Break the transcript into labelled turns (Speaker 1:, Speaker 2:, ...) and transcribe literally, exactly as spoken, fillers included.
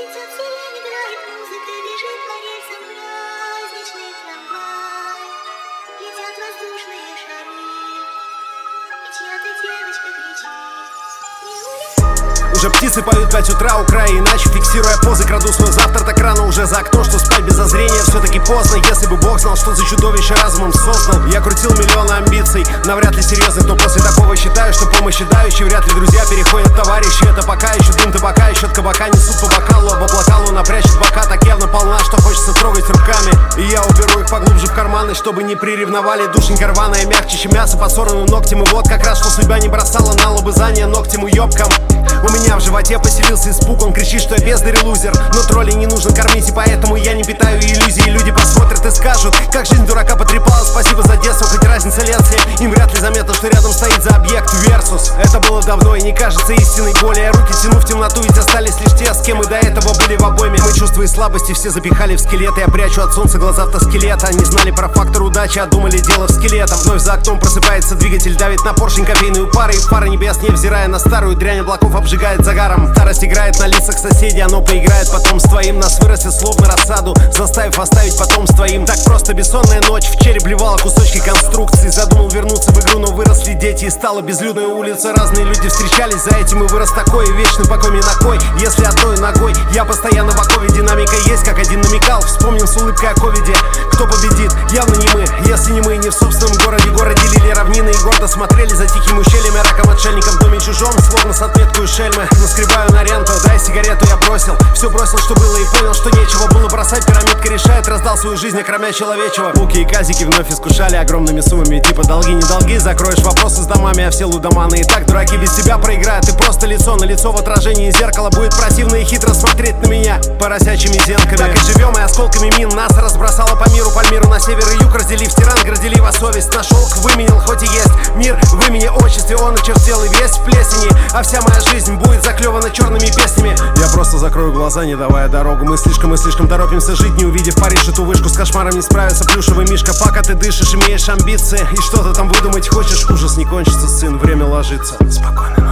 Speaker 1: Летят сирени, играет музыка, бежит по рельсам праздничный трамвай. Летят воздушные шары, и чья-то девочка кричит: не улетай.
Speaker 2: Уже птицы поют пять утра у края, иначе фиксируя позы, краду свой завтра так рано уже за окно, что спать без озрения все-таки поздно. Если бы Бог знал, что за чудовище разумом создал. Я крутил миллионы амбиций, навряд ли серьезных, но после такого считаю, что помощи дающие вряд ли друзья переходят в товарищи. Это пока еще дым табака, еще от кабака несут по бокалу, об облака луна прячет бока, так явно полна, что хочется трогать руками. И я уберу их поглубже в карманы, чтобы не приревновали. Душенька рваная, мягче, чем мясо под сорванным ногтем. И вот как раз, что судьба не бросала на лобызание ногтем уёбком. У меня в животе поселился испуг, он кричит, что я бездарь и лузер. Но троллей не нужно кормить, и поэтому я не питаю иллюзий. Люди посмотрят и скажут, как жизнь дурака потрепала. Спасибо за детство, хоть разница лет семь. Им вряд ли заметно, что рядом стоит за объект Версус. Это было давно и не кажется истиной боли. Я руки тяну в темноту, ведь остались лишь те, с кем мы до этого были в обойме. Мы чувства и слабости все запихали в скелеты. Я прячу от солнца глаза автоскелета. Не знали про фактор удачи, а думали дело в скелетах. Вновь за окном просыпается двигатель, давит на поршень кофейную пару. И фары небес, невзирая на старую дрянь облаков, обжигает загаром. Старость играет на лицах соседей, оно поиграет потом с твоим. Нас вырастет словно рассаду, заставив оставить потомство им. Так просто бессонная ночь, в череп блевала кусочки конструкции. Задумал вернуться в игру, но выросли дети, и стала безлюдная улица. Разные люди встречались, за этим и вырос такой. Вечный покой мне на кой, если одной ногой. Я постоянно в окове, динамика есть, как один намекал. Вспомним с улыбкой о ковиде, кто победит, явно не мы. Если не мы, не в собственном городе. Город делили равнины и гордо смотрели за тихим ущельем. Я раком отшельником в доме чужом, словно с отметкой шельмы. Наскребаю на ренту, дай сигарету, я бросил. Все бросил, что было, и понял, что нечего было бросать. Пирамидка решает, раздал свою жизнь, окромя человечего. Буки и казики вновь искушали огромными суммами, типа долги, не долги. Закроешь вопросы с домами, а все лудоманы и так дураки без тебя проиграют. Ты просто лицо на лицо в отражении зеркала. Будет противно и хитро смотреть на меня поросячьими зенками. Так и живем, и осколками мин нас разбросало по миру. Пальмиру на север и юг разделив тиран, горделива совесть. На шелк выменил, хоть и есть мир в имени отчестве. Он очертел и весь в плесени, а вся моя жизнь будет заклевана черными песнями. Я просто закрою глаза, не давая дорогу. Мы слишком и слишком торопимся жить, не увидев Париж эту вышку. С кошмаром не справится плюшевый мишка. Пока ты дышишь, имеешь амбиции и что-то там выдумать хочешь, ужас не кончится, сын, время ложится. Спокойно.